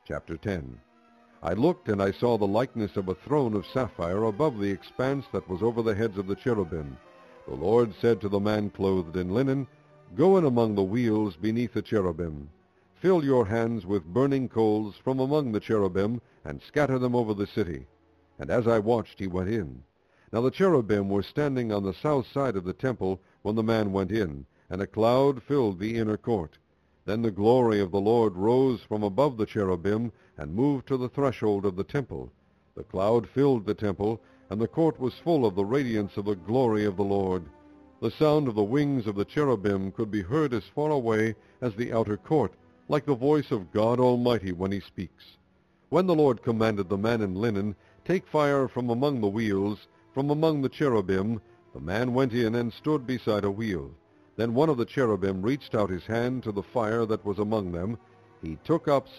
Chapter 10. I looked, and I saw the likeness of a throne of sapphire above the expanse that was over the heads of the cherubim. The Lord said to the man clothed in linen, Go in among the wheels beneath the cherubim. Fill your hands with burning coals from among the cherubim, and scatter them over the city. And as I watched, he went in. Now the cherubim were standing on the south side of the temple when the man went in, and a cloud filled the inner court. Then the glory of the Lord rose from above the cherubim and moved to the threshold of the temple. The cloud filled the temple, and the court was full of the radiance of the glory of the Lord. The sound of the wings of the cherubim could be heard as far away as the outer court, like the voice of God Almighty when he speaks. When the Lord commanded the man in linen, Take fire from among the wheels, from among the cherubim, the man went in and stood beside a wheel. Then one of the cherubim reached out his hand to the fire that was among them. He took up